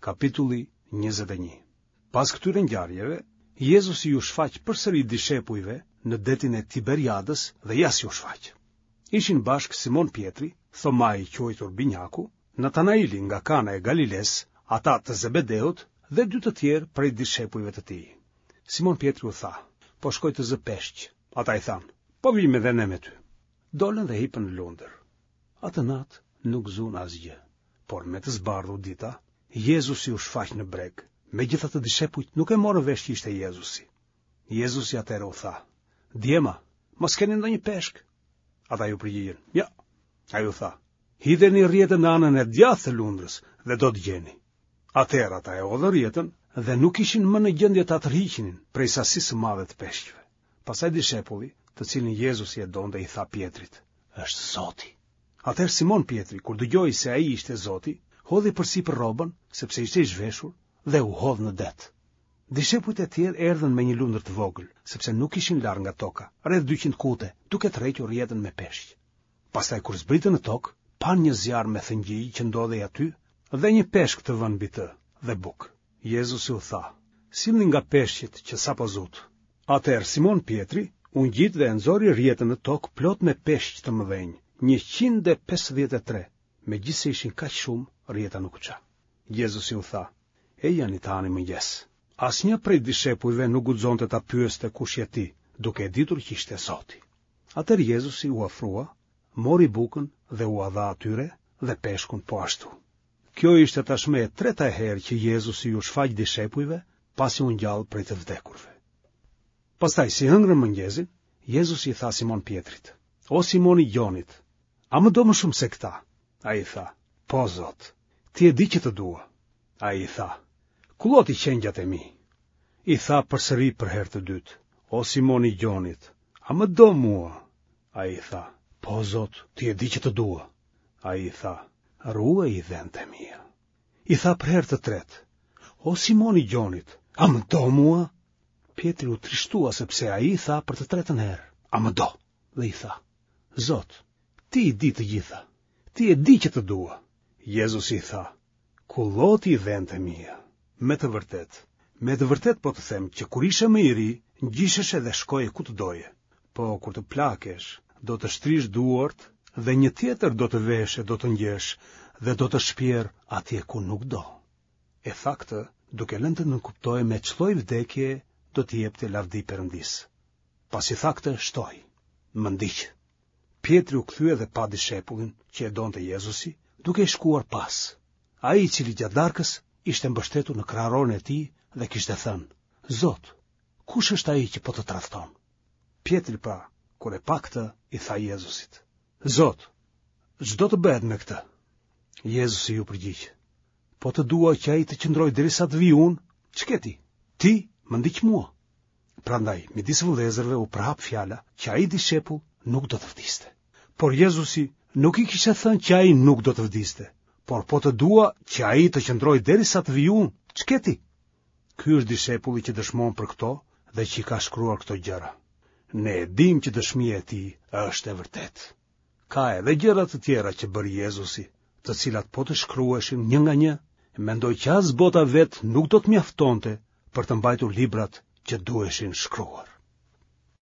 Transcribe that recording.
Kapitulli 21. Pas këtyre ngjarjeve, Jezusi ju shfaq përsëri dishepujve në detin e Tiberiadës dhe jas ju shfaq. Ishin bashkë Simon Pietri, Thomai i quajtur Binjaku, Natanaili nga Kana e Galiles, ata të Zebedeut dhe dy të tjerë prej dishepujve të tij. Simon Pietri u tha: "Po shkoj të zë peshq." Ata i thanë: "Po vim edhe ne me ty." Dolën dhe hipën në lundër. Atë natë nuk zun asgjë, por me të zbardhur dita, Jezusi u shfaq në breg. Megjithatë dishepujt nuk e morën vesh që ishte Jezusi. Jezusi atëherë u tha: "Djema, mos keni ndonjë peshk?" Ata ju përgjigjen: "Ja." Ai u tha: "Hidheni rrjetën në anën e djathtë të lundrës dhe do të gjeni." Atëherë ata e hodhën rrjetën dhe nuk ishin më në gjendje ta tërhiqinin prej sasisë së madhe të peshqve. Pastaj dishepulli, të cilin Jezusi e donte, i tha Pietrit: "Është Zoti." Atëherë Simon Pietri, kur dëgjoi se ai ishte Zoti, hodhi përsipër rrobën, sepse ishte i zhveshur, dhe u hodh në det. Dishepujt e tjerë erdhën me një lundër të vogël, sepse nuk ishin larg nga toka, rreth 200 kute, duke tërhequr rrjetën me peshq. Pastaj kur zbritën në tokë, pan një zjarr me thëngjij që ndodhej aty dhe një peshk të vënë mbi të dhe buk. Jezusi u tha: "Sillni nga peshqit që sapo zut." Atëherë Simon Pietri u ngjit dhe e nxori rrjetën në tokë plot me peshq të mëdhenj, 153. Megjithse ishin kaq shumë, rrjeta nuk u ça. Jezusi u tha: "E janë tani mëngjes." Asnjë prej dishepujve nuk guxonte ta pyeste kush je ti, duke e ditur që ishte Zoti. Atëherë Jezusi u ofrua, mori bukën dhe u dha atyre dhe peshkun po ashtu. Kjo ishte tashmë e treta herë që Jezusi ju shfaq dishepujve pasi u ngjall prej të vdekurve. Pastaj si hëngrën mëngjesin, Jezusi i tha Simon Pietrit: "O Simon i Gjonit, a më do më shumë se këta?" Ai tha: "Po Zot, ti e di që të dua." Ai i tha: "Kulloti qengjat e mi." I tha përsëri për herë të dytë: "O Simon i Gjonit, a më do mua?" Ai i tha: "Po Zot, ti e di që të dua." Ai i tha: "Ruaj i dhënat e mia." I tha për herë të tretë: "O Simon i Gjonit, a më do mua?" Pietri u trishtua sepse ai i tha për të tretën herë: "A më do?" Dhe i tha: "Zot, ti i di të gjitha. Ti e di që të dua." Jezusi i tha: "Kulloti i dhënat e mia. Me të vërtet po të them që kur ishe më i ri, ngjisheshe dhe shkoje ku të doje. Po kur të plakesh, do të shtrish duart dhe një tjetër do të veshe, do të ngjesh dhe do të shpjer atje ku nuk do." E tha këtë duke lënë të nënkuptoje me ç'lloj vdekje do t'i jepte lavdi Perëndis. Pas i tha këtë, shtoi: "Më ndiq." Pietri u kthye dhe pa dishepullin që e donte Jezusi, duke i shkuar pas. Ai i cili gjatë darkës ishte mbështetur në krahërorin e tij dhe kishte thënë: "Zot, kush është ai që po të tradhton?" Pietri pra, kur e pa këtë, i tha Jezusit: "Zot, ç'do të bëhet me këtë?" Jezusi ju përgjigj: "Po të dua që ai të qëndroj derisa të vi unë, ç'ke ti? Ti më ndiq mua." Prandaj, midis vëllezërve u prahap fjala që ai dishepull nuk do të vdiste. Por Jezusi nuk i kishte thënë që ai nuk do të vdiste, por po të dua që ai të qëndroj derisa të vi unë, ç'ke ti? Ky është dishepulli që dëshmon për këto dhe që i ka shkruar këto gjëra. Ne e dim që dëshmia e tij është e vërtetë. Ka edhe gjëra të tjera që bëri Jezusi, të cilat po të shkruheshin një nga një, mendoj që as bota vet nuk do të mjaftonte për të mbajtur librat që duheshin shkruar.